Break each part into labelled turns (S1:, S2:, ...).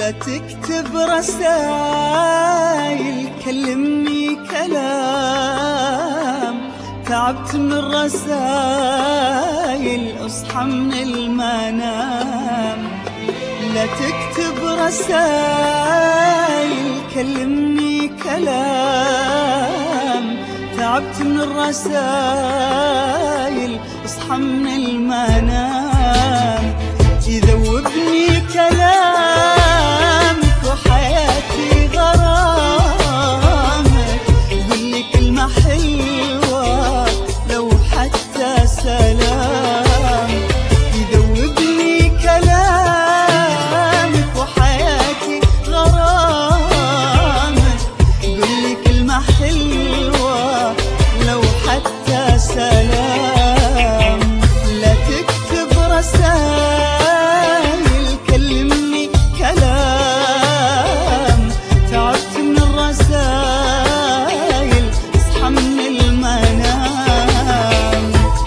S1: لا تكتب رسايل، كلمني كلام. تعبت من الرسايل، اصحى من المنام. لا تكتب رسايل، كلمني كلام. تعبت من الرسايل، اصحى من المنام. يذوبني كلامك وحياتي غرامك. قولي كلمة حلوة لو حتى سلام. يذوبني كلامك وحياتي غرامك. قولي كلمة حلوة لو حتى سلام. لا تكتب رسايل، كلمني كلام. تعبت من الرسايل، اصحى من المنام.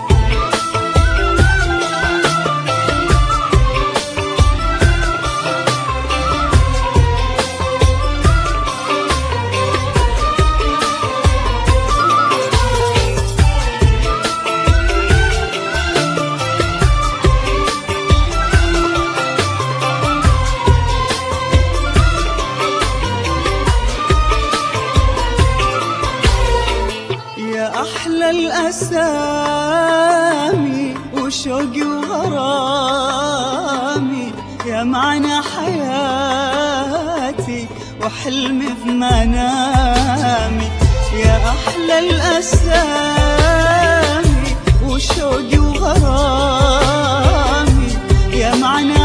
S1: يا أحلى الأسامي وشوقي وغرامي. يا معنى حياتي وحلمي في منامي. يا أحلى الأسامي وشوقي وغرامي. يا معنى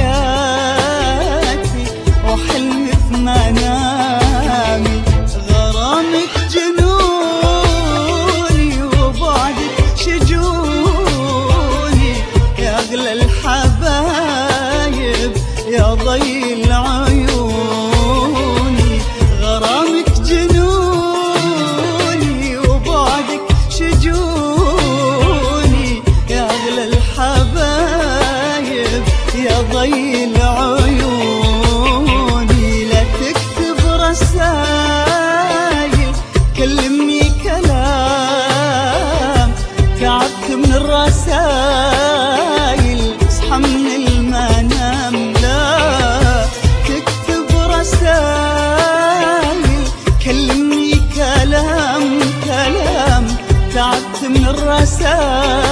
S1: حياتي وحلمي في منامي. غرامك جنوني وبعدك شجوني. يا أغلى الحبايب يا ضي العيوني. غرامك جنوني وبعدك شجوني. يا أغلى الحبايب يا ضي العيوني. لا تكتب رسايل، كلمني كلام. تعبت من الرسايل، اصحى من المنام. لا تكتب رسايل، كلمني كلام. تعبت من الرسايل،